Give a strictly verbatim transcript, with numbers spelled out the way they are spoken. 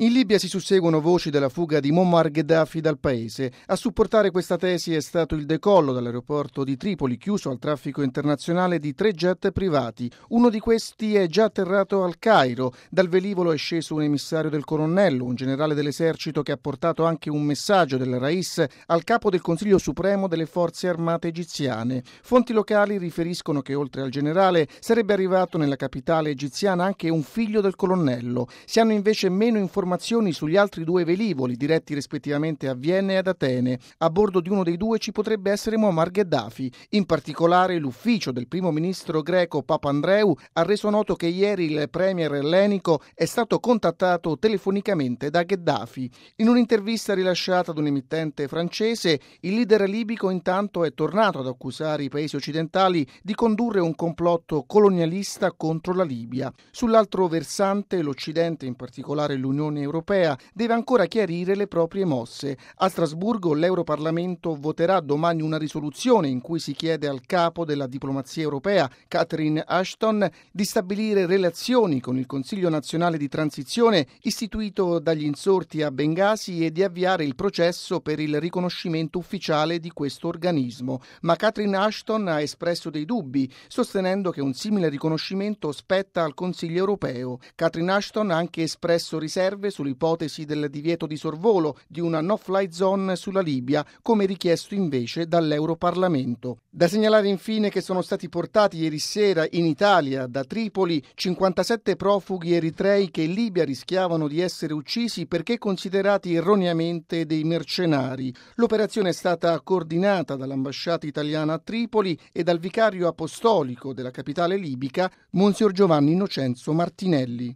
In Libia si susseguono voci della fuga di Muammar Gheddafi dal paese. A supportare questa tesi è stato il decollo dall'aeroporto di Tripoli, chiuso al traffico internazionale, di tre jet privati. Uno di questi è già atterrato al Cairo. Dal velivolo è sceso un emissario del colonnello, un generale dell'esercito che ha portato anche un messaggio del Rais al capo del Consiglio Supremo delle Forze Armate egiziane. Fonti locali riferiscono che oltre al generale sarebbe arrivato nella capitale egiziana anche un figlio del colonnello. Si hanno invece meno informazioni sugli altri due velivoli diretti rispettivamente a Vienna e ad Atene. A bordo di uno dei due ci potrebbe essere Muammar Gheddafi. In particolare l'ufficio del primo ministro greco Papandreou ha reso noto che ieri il premier ellenico è stato contattato telefonicamente da Gheddafi. In un'intervista rilasciata ad un emittente francese, il leader libico intanto è tornato ad accusare i paesi occidentali di condurre un complotto colonialista contro la Libia. Sull'altro versante, l'Occidente, in particolare l'Unione Europea, deve ancora chiarire le proprie mosse. A Strasburgo l'Europarlamento voterà domani una risoluzione in cui si chiede al capo della diplomazia europea, Catherine Ashton, di stabilire relazioni con il Consiglio nazionale di transizione istituito dagli insorti a Bengasi e di avviare il processo per il riconoscimento ufficiale di questo organismo. Ma Catherine Ashton ha espresso dei dubbi, sostenendo che un simile riconoscimento spetta al Consiglio europeo. Catherine Ashton ha anche espresso riserve sull'ipotesi del divieto di sorvolo di una no-fly zone sulla Libia, come richiesto invece dall'Europarlamento. Da segnalare infine che sono stati portati ieri sera in Italia, da Tripoli, cinquantasette profughi eritrei che in Libia rischiavano di essere uccisi perché considerati erroneamente dei mercenari. L'operazione è stata coordinata dall'ambasciata italiana a Tripoli e dal vicario apostolico della capitale libica, Monsignor Giovanni Innocenzo Martinelli.